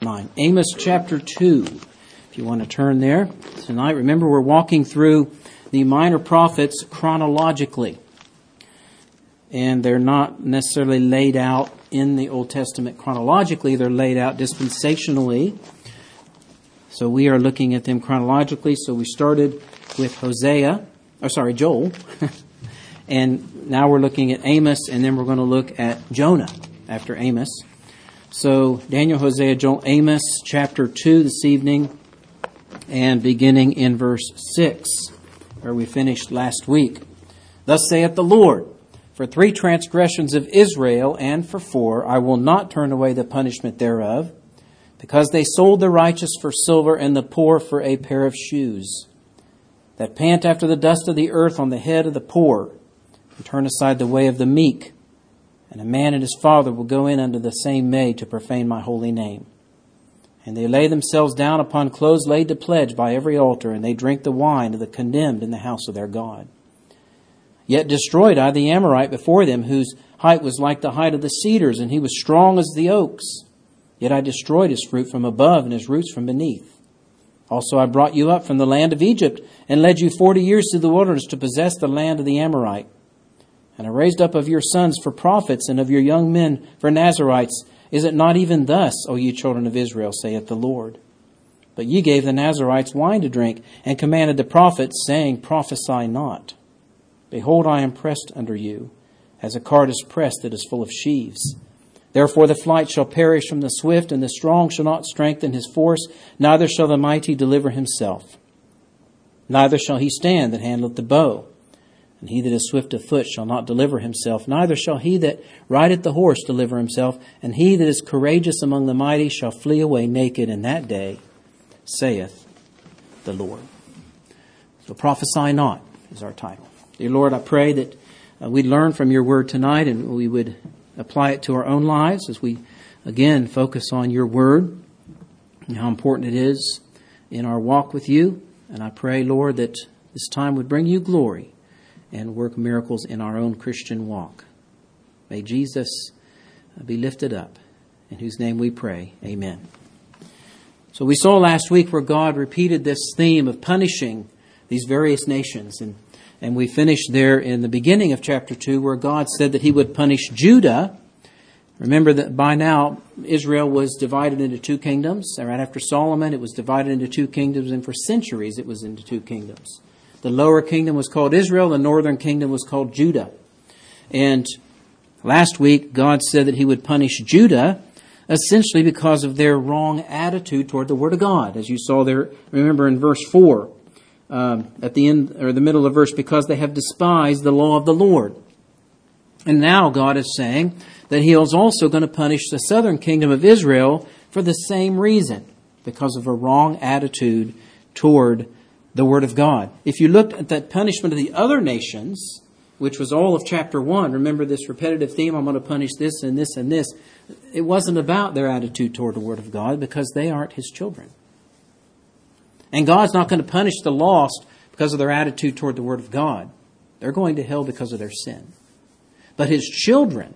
mind. Amos chapter 2, if you want to turn there tonight. Remember, we're walking through the minor prophets chronologically. And they're not necessarily laid out in the Old Testament chronologically. They're laid out dispensationally. So we are looking at them chronologically. So we started with Joel. And now we're looking at Amos, and then we're going to look at Jonah after Amos. So Daniel, Hosea, Joel, Amos chapter 2 this evening, and beginning in verse 6, where we finished last week. Thus saith the Lord, for 3 transgressions of Israel, and for 4, I will not turn away the punishment thereof, because they sold the righteous for silver, and the poor for a pair of shoes, that pant after the dust of the earth on the head of the poor, and turn aside the way of the meek. And a man and his father will go in unto the same maid to profane my holy name. And they lay themselves down upon clothes laid to pledge by every altar, and they drink the wine of the condemned in the house of their God. Yet destroyed I the Amorite before them, whose height was like the height of the cedars, and he was strong as the oaks. Yet I destroyed his fruit from above, and his roots from beneath. Also I brought you up from the land of Egypt, and led you 40 years through the wilderness to possess the land of the Amorite. And I raised up of your sons for prophets, and of your young men for Nazarites. Is it not even thus, O ye children of Israel, saith the Lord? But ye gave the Nazarites wine to drink, and commanded the prophets, saying, Prophesy not. Behold, I am pressed under you, as a cart is pressed that is full of sheaves. Therefore the flight shall perish from the swift, and the strong shall not strengthen his force, neither shall the mighty deliver himself. Neither shall he stand that handleth the bow. And he that is swift of foot shall not deliver himself, neither shall he that rideth the horse deliver himself. And he that is courageous among the mighty shall flee away naked in that day, saith the Lord. So prophesy not is our title. Dear Lord, I pray that we'd learn from your word tonight, and we would apply it to our own lives as we, again, focus on your word and how important it is in our walk with you. And I pray, Lord, that this time would bring you glory and work miracles in our own Christian walk. May Jesus be lifted up, in whose name we pray. Amen. So we saw last week where God repeated this theme of punishing these various nations. And we finished there in the beginning of chapter 2 where God said that he would punish Judah. Remember that by now Israel was divided into 2 kingdoms. Right after Solomon it was divided into 2 kingdoms, and for centuries it was into 2 kingdoms. The lower kingdom was called Israel. The northern kingdom was called Judah. And last week, God said that he would punish Judah essentially because of their wrong attitude toward the Word of God. As you saw there, remember in verse 4, at the end or the middle of the verse, because they have despised the law of the Lord. And now God is saying that he is also going to punish the southern kingdom of Israel for the same reason, because of a wrong attitude toward the Word of God. If you looked at that punishment of the other nations, which was all of chapter 1, remember this repetitive theme, I'm going to punish this and this and this. It wasn't about their attitude toward the Word of God, because they aren't his children. And God's not going to punish the lost because of their attitude toward the Word of God. They're going to hell because of their sin. But his children,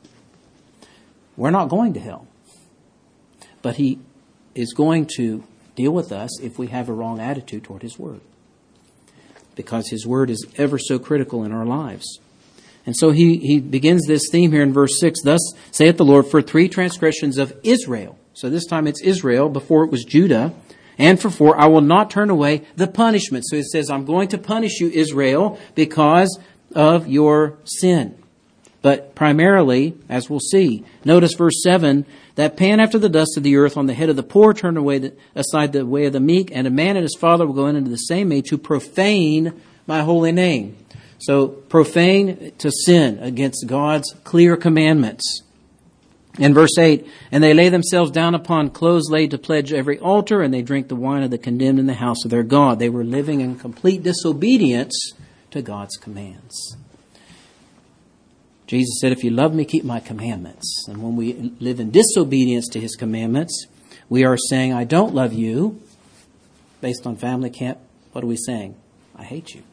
we're not going to hell. But he is going to deal with us if we have a wrong attitude toward his word, because his word is ever so critical in our lives. And so he begins this theme here in verse 6. Thus saith the Lord, for 3 transgressions of Israel. So this time it's Israel, before it was Judah. And for 4, I will not turn away the punishment. So it says, I'm going to punish you, Israel, because of your sin. But primarily, as we'll see, notice verse 7, that pant after the dust of the earth on the head of the poor, turn away aside the way of the meek, and a man and his father will go in into the same maid to profane my holy name. So profane, to sin against God's clear commandments. In verse 8, and they lay themselves down upon clothes laid to pledge every altar, and they drink the wine of the condemned in the house of their God. They were living in complete disobedience to God's commands. Jesus said, if you love me, keep my commandments. And when we live in disobedience to his commandments, we are saying, I don't love you. Based on family camp, what are we saying? I hate you.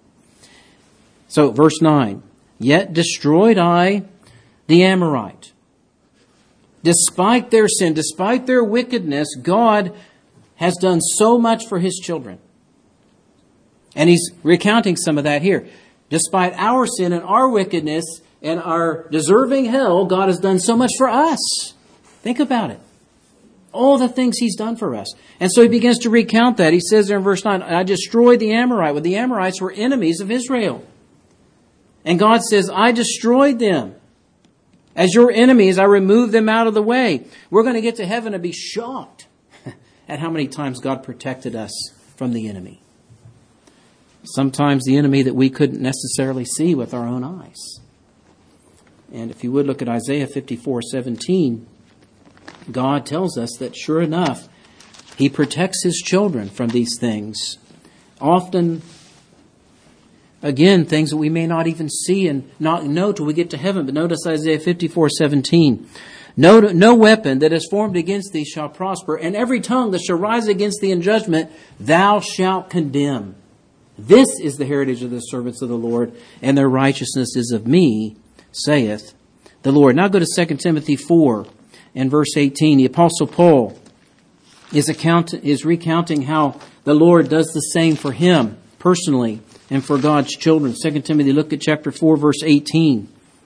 So verse 9, yet destroyed I the Amorite. Despite their sin, despite their wickedness, God has done so much for His children. And He's recounting some of that here. Despite our sin and our wickedness and our deserving hell, God has done so much for us. Think about it. All the things He's done for us. And so He begins to recount that. He says there in verse 9, I destroyed the Amorite. Well, the Amorites were enemies of Israel. And God says, I destroyed them. As your enemies, I removed them out of the way. We're going to get to heaven and be shocked at how many times God protected us from the enemy. Sometimes the enemy that we couldn't necessarily see with our own eyes. And if you would look at Isaiah 54:17, God tells us that sure enough, He protects His children from these things. Often, again, things that we may not even see and not know till we get to heaven. But notice Isaiah 54:17. No weapon that is formed against thee shall prosper, and every tongue that shall rise against thee in judgment, thou shalt condemn. This is the heritage of the servants of the Lord, and their righteousness is of me, saith the Lord. Now go to 2 Timothy 4 and verse 18. The Apostle Paul is recounting how the Lord does the same for him personally and for God's children. 2 Timothy, look at chapter 4, verse 18.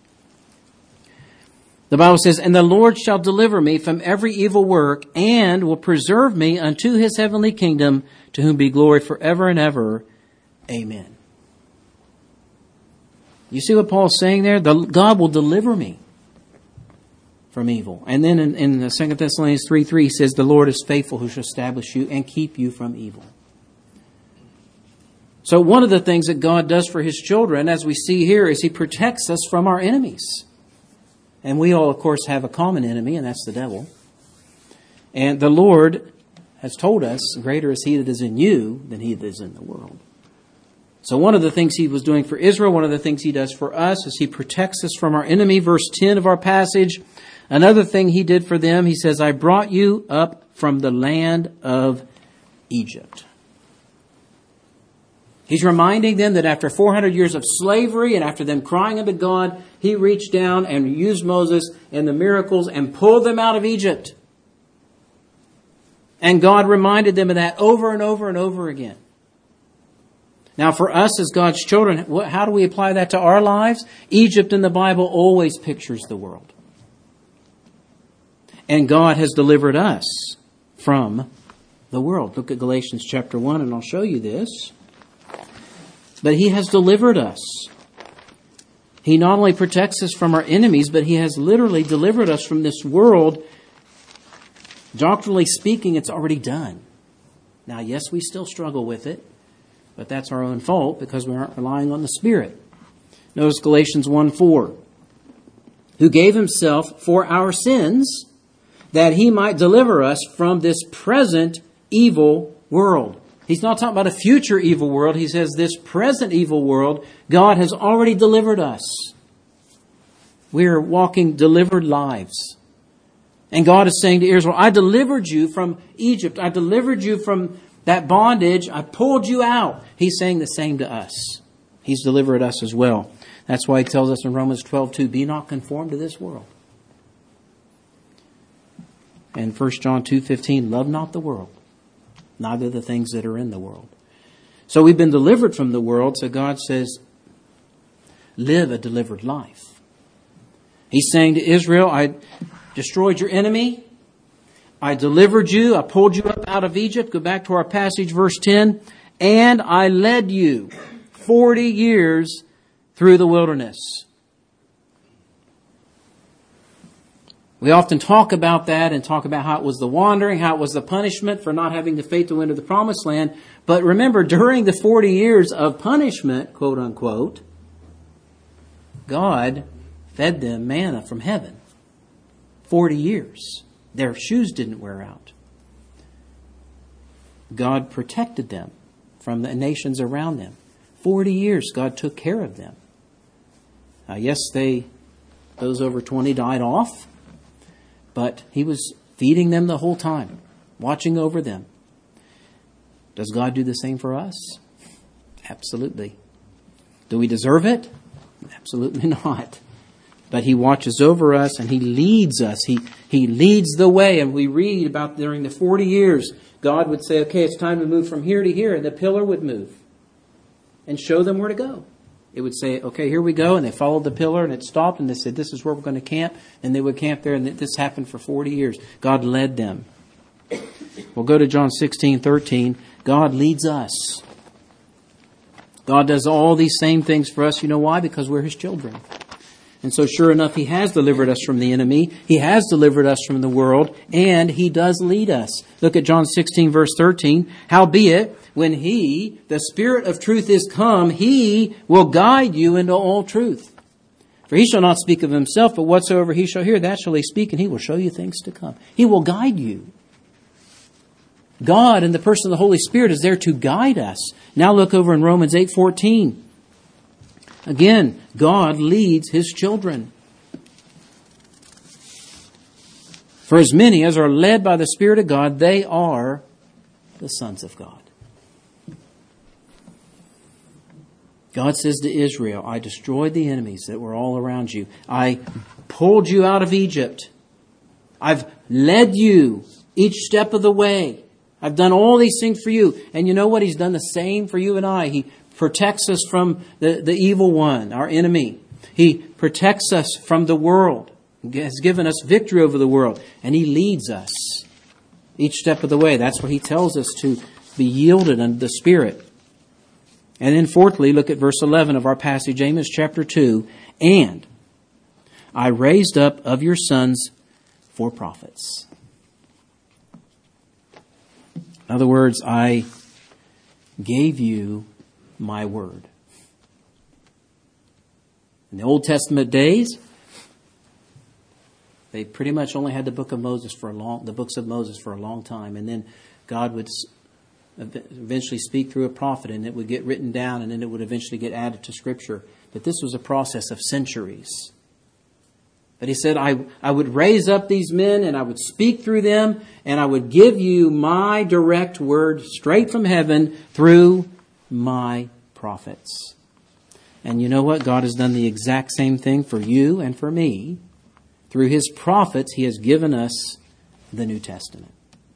The Bible says, and the Lord shall deliver me from every evil work, and will preserve me unto His heavenly kingdom, to whom be glory forever and ever. Amen. You see what Paul's saying there? God will deliver me from evil. And then in 2 Thessalonians 3:3, he says, the Lord is faithful, who shall establish you and keep you from evil. So one of the things that God does for His children, as we see here, is He protects us from our enemies. And we all, of course, have a common enemy, and that's the devil. And the Lord has told us, greater is He that is in you than he that is in the world. So one of the things He was doing for Israel, one of the things He does for us, is He protects us from our enemy. Verse 10 of our passage, another thing He did for them, He says, I brought you up from the land of Egypt. He's reminding them that after 400 years of slavery and after them crying unto God, He reached down and used Moses and the miracles and pulled them out of Egypt. And God reminded them of that over and over and over again. Now for us as God's children, how do we apply that to our lives? Egypt in the Bible always pictures the world. And God has delivered us from the world. Look at Galatians chapter 1 and I'll show you this. But He has delivered us. He not only protects us from our enemies, but He has literally delivered us from this world. Doctrinally speaking, it's already done. Now, yes, we still struggle with it, but that's our own fault because we aren't relying on the Spirit. Notice Galatians 1:4. Who gave Himself for our sins, that He might deliver us from this present evil world. He's not talking about a future evil world. He says this present evil world, God has already delivered us. We are walking delivered lives. And God is saying to Israel, I delivered you from Egypt. I delivered you from that bondage. I pulled you out. He's saying the same to us. He's delivered us as well. That's why He tells us in Romans 12:2, be not conformed to this world. And 1 John 2:15, love not the world, neither the things that are in the world. So we've been delivered from the world, so God says, live a delivered life. He's saying to Israel, I destroyed your enemy. I delivered you. I pulled you up out of Egypt. Go back to our passage, verse 10. And I led you 40 years through the wilderness. We often talk about that and talk about how it was the wandering, how it was the punishment for not having the faith to enter the promised land. But remember, during the 40 years of punishment, quote unquote, God fed them manna from heaven. 40 years. Their shoes didn't wear out. God protected them from the nations around them. 40 years, God took care of them. Yes, those over 20 died off, but He was feeding them the whole time, watching over them. Does God do the same for us? Absolutely. Do we deserve it? Absolutely not. But He watches over us and He leads us. He leads the way. And we read about during the 40 years, God would say, okay, it's time to move from here to here. And the pillar would move and show them where to go. It would say, okay, here we go. And they followed the pillar and it stopped. And they said, this is where we're going to camp. And they would camp there. And this happened for 40 years. God led them. We'll go to John 16:13. God leads us. God does all these same things for us. You know why? Because we're His children. And so sure enough, He has delivered us from the enemy. He has delivered us from the world. And He does lead us. Look at John 16 verse 13. Howbeit, when He, the Spirit of truth, is come, He will guide you into all truth. For He shall not speak of Himself, but whatsoever He shall hear, that shall He speak, and He will show you things to come. He will guide you. God in the person of the Holy Spirit is there to guide us. Now look over in Romans 8:14. Again, God leads His children. For as many as are led by the Spirit of God, they are the sons of God. God says to Israel, I destroyed the enemies that were all around you. I pulled you out of Egypt. I've led you each step of the way. I've done all these things for you. And you know what? He's done the same for you and I. He protects us from the evil one, our enemy. He protects us from the world. He has given us victory over the world. And He leads us each step of the way. That's where He tells us to be yielded unto the Spirit. And then fourthly, look at verse 11 of our passage, Amos chapter 2. And I raised up of your sons for prophets. In other words, I gave you my word. In the Old Testament days, they pretty much only had the books of Moses for a long time, and then God would eventually speak through a prophet, and it would get written down, and then it would eventually get added to Scripture. But this was a process of centuries. But He said, I would raise up these men and I would speak through them and I would give you my direct word straight from heaven through my prophets. And you know what? God has done the exact same thing for you and for me. Through His prophets, He has given us the New Testament.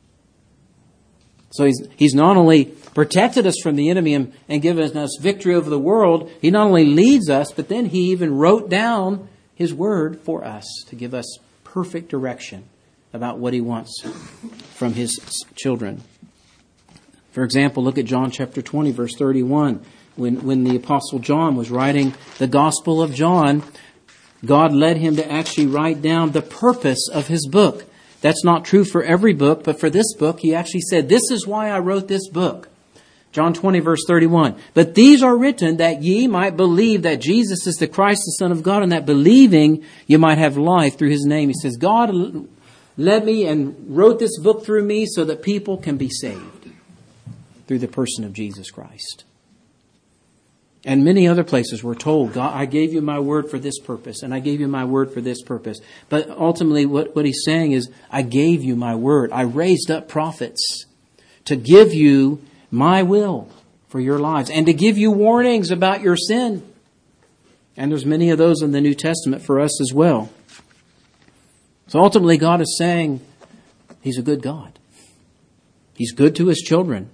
So He's not only protected us from the enemy and given us victory over the world, He not only leads us, but then He even wrote down His word for us to give us perfect direction about what He wants from His children. For example, look at John chapter 20, verse 31. When the Apostle John was writing the Gospel of John, God led him to actually write down the purpose of his book. That's not true for every book, but for this book, He actually said, this is why I wrote this book. John 20, verse 31. But these are written that ye might believe that Jesus is the Christ, the Son of God, and that believing you might have life through His name. He says, God led me and wrote this book through me so that people can be saved through the person of Jesus Christ. And many other places we're told, God, I gave you my word for this purpose, and I gave you my word for this purpose. But ultimately what He's saying is, I gave you my word. I raised up prophets to give you my will for your lives and to give you warnings about your sin. And there's many of those in the New Testament for us as well. So ultimately God is saying He's a good God. He's good to His children.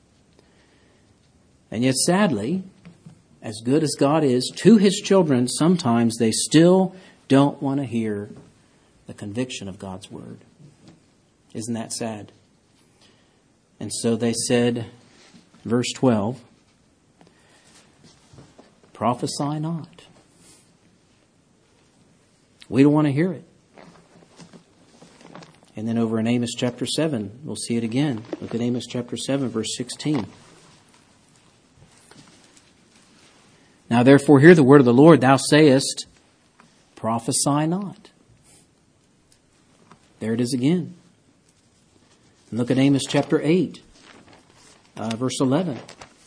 And yet sadly, as good as God is to His children, sometimes they still don't want to hear the conviction of God's word. Isn't that sad? And so they said, verse 12, prophesy not. We don't want to hear it. And then over in Amos chapter 7, we'll see it again. Look at Amos chapter 7, verse 16. Now therefore hear the word of the Lord. Thou sayest, prophesy not. There it is again. And look at Amos chapter 8. Verse 11.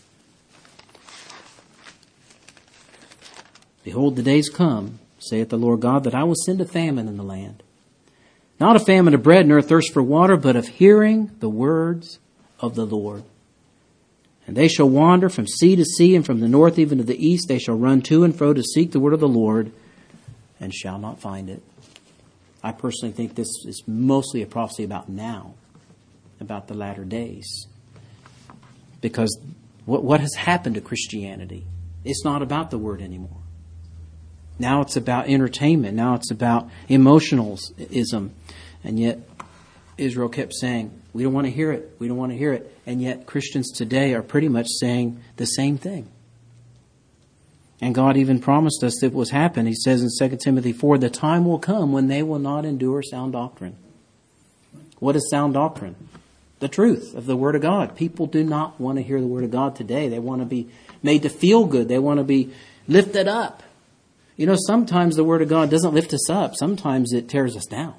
Behold, the days come, saith the Lord God, that I will send a famine in the land. Not a famine of bread, nor a thirst for water, but of hearing the words of the Lord. And they shall wander from sea to sea, and from the north even to the east. They shall run to and fro to seek the word of the Lord, and shall not find it. I personally think this is mostly a prophecy about now, about the latter days. Because what has happened to Christianity? It's not about the Word anymore. Now it's about entertainment. Now it's about emotionalism. And yet Israel kept saying, we don't want to hear it. We don't want to hear it. And yet Christians today are pretty much saying the same thing. And God even promised us that was happen. He says in 2 Timothy 4, the time will come when they will not endure sound doctrine. What is sound doctrine? The truth of the Word of God. People do not want to hear the Word of God today. They want to be made to feel good. They want to be lifted up. You know, sometimes the Word of God doesn't lift us up. Sometimes it tears us down.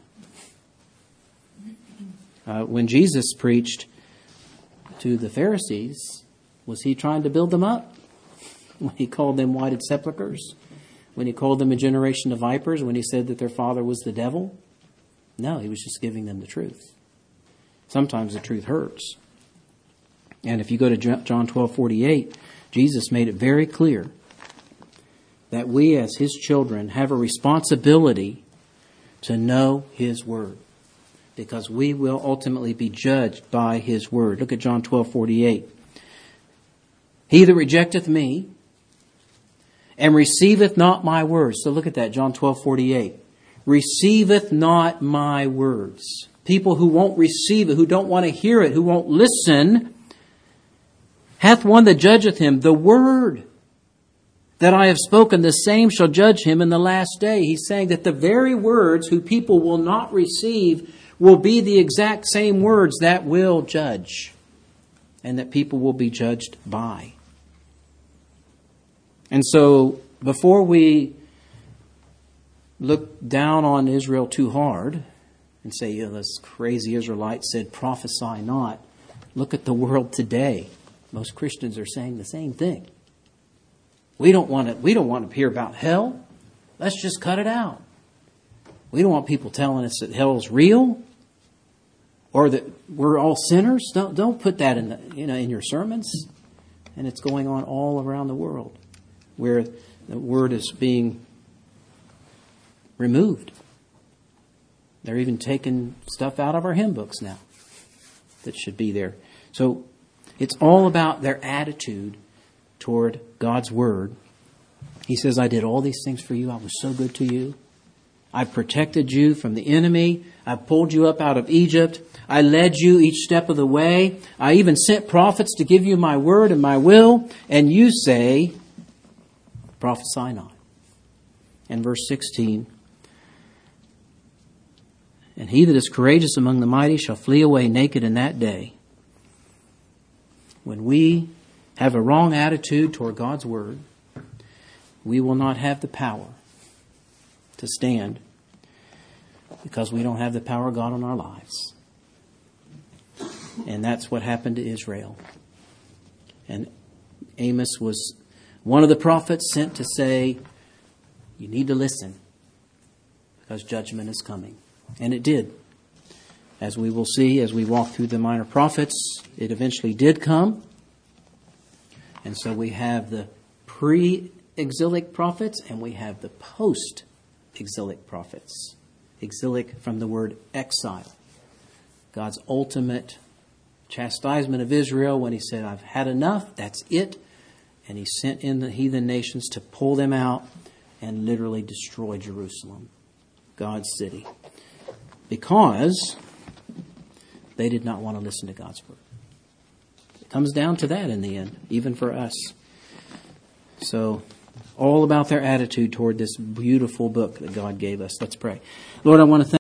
When Jesus preached to the Pharisees, was he trying to build them up? When he called them whited sepulchres? When he called them a generation of vipers? When he said that their father was the devil? No, he was just giving them the truth. Sometimes the truth hurts. And if you go to John 12:48, Jesus made it very clear that we as his children have a responsibility to know his word, because we will ultimately be judged by his word. Look at John 12:48. He that rejecteth me and receiveth not my words. So look at that, John 12:48. Receiveth not my words. People who won't receive it, who don't want to hear it, who won't listen, hath one that judgeth him. The word that I have spoken, the same shall judge him in the last day. He's saying that the very words who people will not receive will be the exact same words that will judge, and that people will be judged by. And so, before we look down on Israel too hard and say, yeah, this crazy Israelite said, prophesy not, look at the world today. Most Christians are saying the same thing. We don't want to hear about hell. Let's just cut it out. We don't want people telling us that hell is real, or that we're all sinners. Don't put that in your sermons. And it's going on all around the world, where the word is being removed. They're even taking stuff out of our hymn books now that should be there. So it's all about their attitude toward God's word. He says, I did all these things for you. I was so good to you. I protected you from the enemy. I pulled you up out of Egypt. I led you each step of the way. I even sent prophets to give you my word and my will. And you say, prophesy not. And verse 16, and he that is courageous among the mighty shall flee away naked in that day. When we have a wrong attitude toward God's word, we will not have the power to stand, because we don't have the power of God in our lives. And that's what happened to Israel. And Amos was one of the prophets sent to say, you need to listen, because judgment is coming. And it did. As we will see as we walk through the minor prophets, it eventually did come. And so we have the pre-exilic prophets and we have the post-exilic prophets. Exilic from the word exile. God's ultimate chastisement of Israel when he said, I've had enough, that's it. And he sent in the heathen nations to pull them out and literally destroy Jerusalem, God's city, because they did not want to listen to God's word. It comes down to that in the end, even for us. So, all about their attitude toward this beautiful book that God gave us. Let's pray. Lord, I want to thank